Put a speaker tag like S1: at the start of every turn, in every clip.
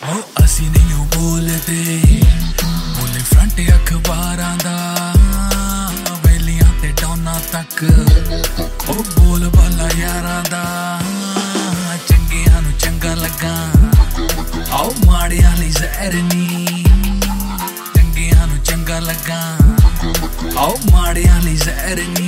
S1: ਅਸੀਂ ਨਹੀਂ ਉਹ ਬੋਲਦੇ ਬੋਲੇ ਫਰੰਟ ਅਖਬਾਰਾਂ ਦਾ ਵੇਲੀਆਂ ਤੇ ਡੌਨਾਂ ਤੱਕ ਉਹ ਬੋਲ ਬਾਲਾ ਯਾਰਾਂ ਦਾ ਚੰਗਿਆਂ ਨੂੰ ਚੰਗਾ ਲੱਗਾ ਆਓ ਮਾੜਿਆਂ ਲਈ ਜ਼ਹਿਰ ਨੀ ਚੰਗਿਆਂ ਨੂੰ ਚੰਗਾ ਲੱਗਾ ਆਓ ਮਾੜਿਆਂ ਲਈ ਜ਼ਹਿਰ ਨੀ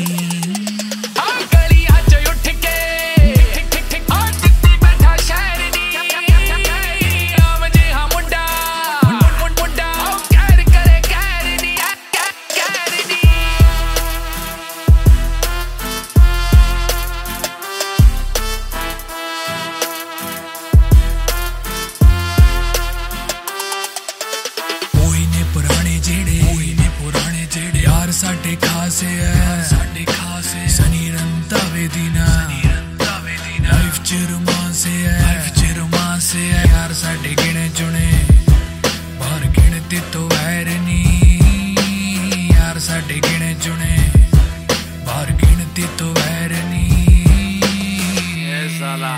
S1: ਸਾਡੇ ਖਾਸੇ ਐ ਸਨੀ ਰੰਧਾਵੇ ਦੀ ਨਾ ਲਾਈਫ ਚ ਰੋਮਾਂਸੇ ਐ ਯਾਰ ਸਾਡੇ ਗਿਣੇ ਚੁਣੇ ਬਾਹਰ ਗਿਣਤੀ ਤੋਂ ਵੈਰ ਨੀ ਯਾਰ ਸਾਡੇ ਗਿਣੇ ਚੁਣੇ ਬਾਹਰ ਗਿਣਤੀ ਤੋਂ ਵੈਰ ਨੀ ਐ ਸਾਲਾ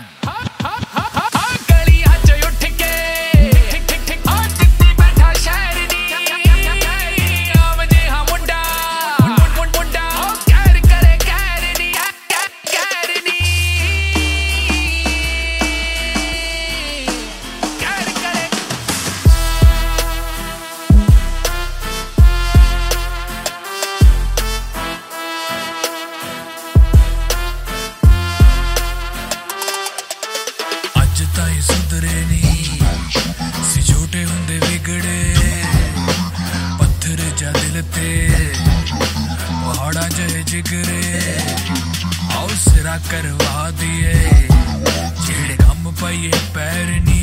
S1: ਸੁਧਰੇ ਨੀ ਸੀ ਝੂਠੇ ਹੁੰਦੇ ਵਿਗੜੇ ਪੱਥਰ ਜਾ ਦਿਲ ਤੇ ਪਹਾੜਾਂ ਜਿਹੇ ਜਿਗਰੇ ਆਓ ਸਿਰਾ ਕਰਵਾ ਦੀਏ ਜਿਹੜੇ ਕੰਮ ਪਈਏ ਪੈਰ ਨੀ